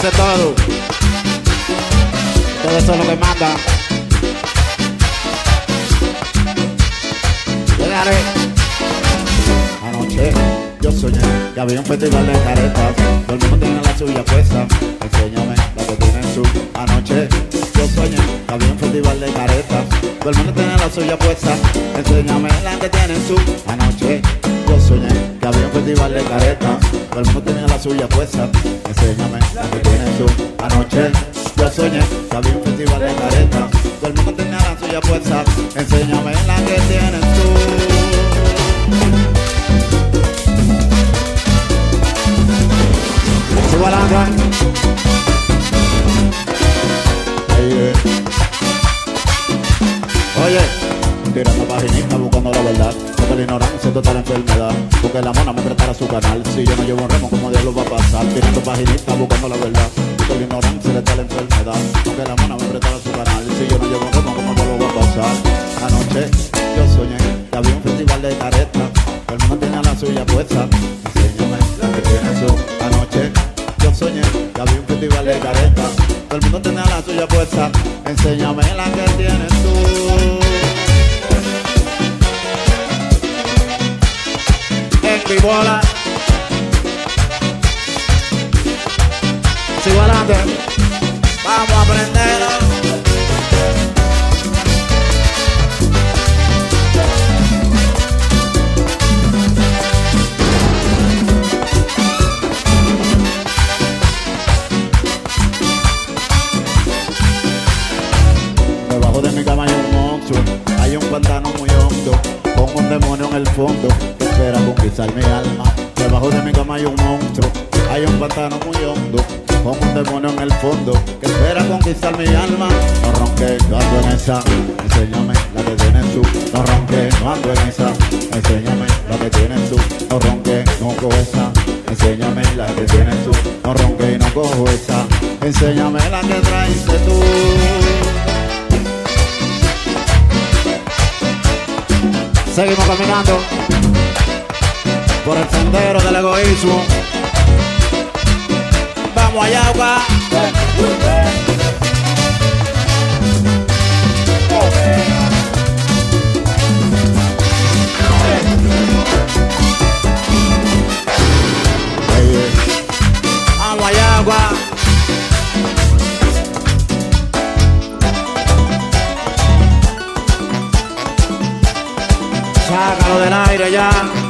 de todo. Todo eso es lo que manda. Llegaré. Anoche yo soñé que había un festival de caretas. Todo el mundo tenía la suya puesta. Enséñame la que tiene su. Anoche yo soñé que había un festival de caretas. Todo el mundo tenía la suya puesta. Enséñame la que tiene su. Anoche yo soñé que había un festival de caretas. Todo el mundo tenía la suya puesta. Enséñame la que tiene su. Anoche yo soñé que había un festival de caretas. Todo el mundo tenía la suya puesta. Enséñame la que tiene su. Sigo adelante. Oye, tirando paginita buscando la verdad. Porque la ignorancia es total enfermedad. Porque la mona me prepara su canal. Si yo no llevo un remo, ¿cómo diablos va a pasar? Tirando paginita buscando la verdad. Porque la ignorancia es total enfermedad. Porque la mona me prepara su canal. Si yo no llevo un remo, ¿cómo diablos va a pasar? Anoche yo soñé que había un festival de caretas. Todo el mundo tenía la suya puesta. Enséñame la que tiene su. Anoche yo soñé que había un festival de caretas. Todo el mundo tenía la suya puesta. Enséñame la que tienes tú. En mi bola. Sigo adelante. Vamos a aprenderlo. Debajo de mi cama hay un monstruo, hay un pantano muy hondo, con un demonio en el fondo que espera conquistar mi alma. Debajo de mi cama hay un monstruo, hay un pantano muy hondo, con un demonio en el fondo que espera conquistar mi alma. No ronque, no ando en esa, enséñame la que tienes tú. No ronque, no ando en esa, enséñame la que tienes tú. No ronque, no cojo esa, enséñame la que tienes tú. No ronque y no cojo esa, enséñame la que traiste tú. Seguimos caminando por el sendero del egoísmo. Vamos allá, Yauca. Vamos allá, Yauca. Sácalo del aire ya.